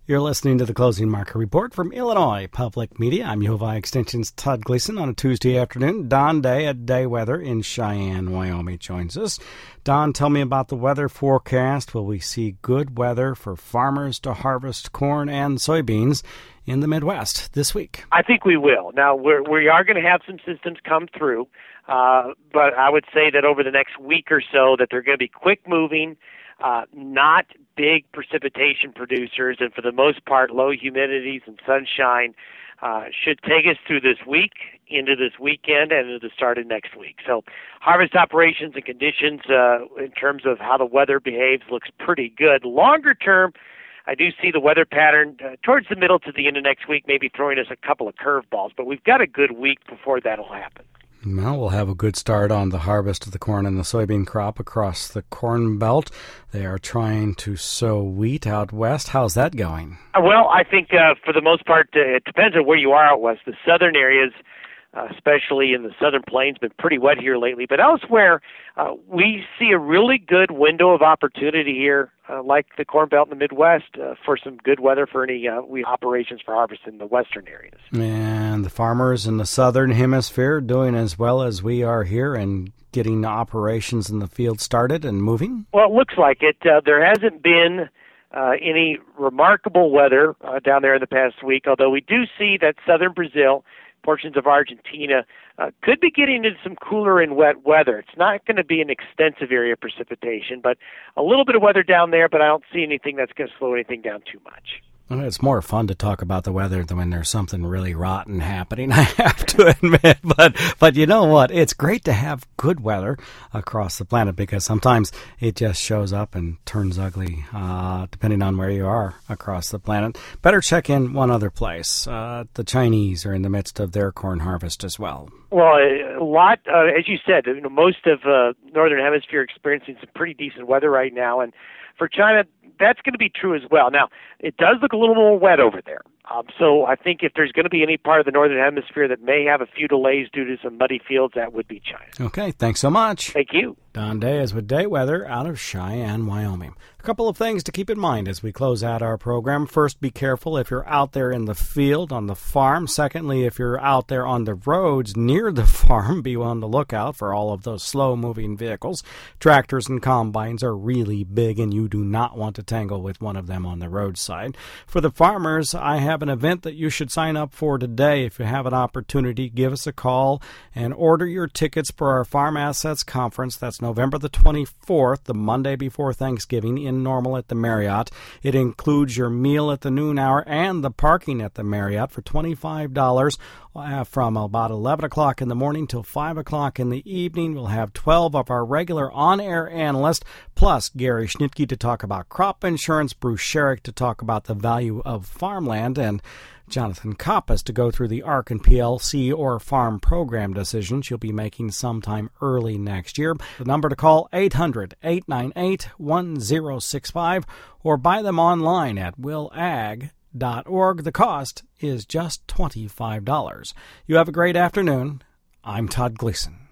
You're listening to the Closing Market Report from Illinois Public Media. I'm UofI Extension's Todd Gleason on a Tuesday afternoon. Don Day at Day Weather in Cheyenne, Wyoming joins us. Don, tell me about the weather forecast. Will we see good weather for farmers to harvest corn and soybeans in the Midwest this week? I think we will. Now, we are going to have some systems come through, but I would say that over the next week or so that they're going to be quick moving, not big precipitation producers, and for the most part, low humidities and sunshine should take us through this week, into this weekend, and into the start of next week. So harvest operations and conditions in terms of how the weather behaves looks pretty good. Longer term, I do see the weather pattern towards the middle to the end of next week, maybe throwing us a couple of curveballs, but we've got a good week before that'll happen. Well, we'll have a good start on the harvest of the corn and the soybean crop across the Corn Belt. They are trying to sow wheat out west. How's that going? Well, I think for the most part, it depends on where you are out west. The southern areas, especially in the southern plains, been pretty wet here lately. But elsewhere, we see a really good window of opportunity here, like the Corn Belt in the Midwest, for some good weather for any operations for harvest in the western areas. And the farmers in the southern hemisphere doing as well as we are here and getting operations in the field started and moving? Well, it looks like it. There hasn't been any remarkable weather down there in the past week, although we do see that southern Brazil, portions of Argentina, could be getting into some cooler and wet weather. It's not going to be an extensive area of precipitation, but a little bit of weather down there, but I don't see anything that's going to slow anything down too much. Well, it's more fun to talk about the weather than when there's something really rotten happening, I have to admit. But you know what? It's great to have good weather across the planet because sometimes it just shows up and turns ugly, depending on where you are across the planet. Better check in one other place. The Chinese are in the midst of their corn harvest as well. Well, a lot, as you said, most of Northern Hemisphere experiencing some pretty decent weather right now. And for China, that's going to be true as well. Now, it does look a little more wet over there. So I think if there's going to be any part of the Northern Hemisphere that may have a few delays due to some muddy fields, that would be China. Okay, thanks so much. Thank you. Don Day is with Day Weather out of Cheyenne, Wyoming. A couple of things to keep in mind as we close out our program. First, be careful if you're out there in the field, on the farm. Secondly, if you're out there on the roads near the farm, be on the lookout for all of those slow-moving vehicles. Tractors and combines are really big, and you do not want to tangle with one of them on the roadside. For the farmers, I have an event that you should sign up for today. If you have an opportunity, give us a call and order your tickets for our Farm Assets Conference. That's November the 24th, the Monday before Thanksgiving, in Normal at the Marriott. It includes your meal at the noon hour and the parking at the Marriott for $25 from about 11 o'clock in the morning till 5 o'clock in the evening. We'll have 12 of our regular on-air analysts, plus Gary Schnitke to talk about crop insurance, Bruce Sherrick to talk about the value of farmland, and Jonathan Koppas to go through the ARC and PLC or farm program decisions you'll be making sometime early next year. The number to call, 800-898-1065, or buy them online at willag.org. The cost is just $25. You have a great afternoon. I'm Todd Gleason.